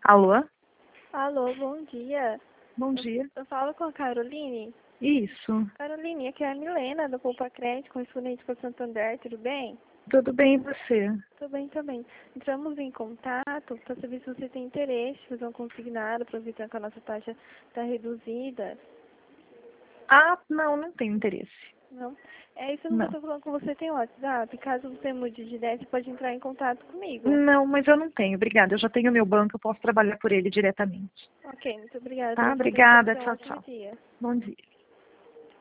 Alô? Alô, bom dia. Bom dia. Eu falo com a Caroline. Isso. Caroline, aqui é a Milena, do Poupa Crédito, correspondente com o Santander, tudo bem? Tudo bem e você? Tudo bem também. Entramos em contato para saber se você tem interesse em fazer um consignado, aproveitando que a nossa taxa está reduzida. Ah, não tenho interesse. Não? É isso, eu não Não. estou falando com você, tem WhatsApp. Caso você mude de ideia, você pode entrar em contato comigo. Não, mas eu não tenho. Obrigada. Eu já tenho meu banco, eu posso trabalhar por ele diretamente. Ok, muito obrigada Tá? pela sua Obrigada. atenção. Tchau, Ótimo tchau. dia. Bom dia.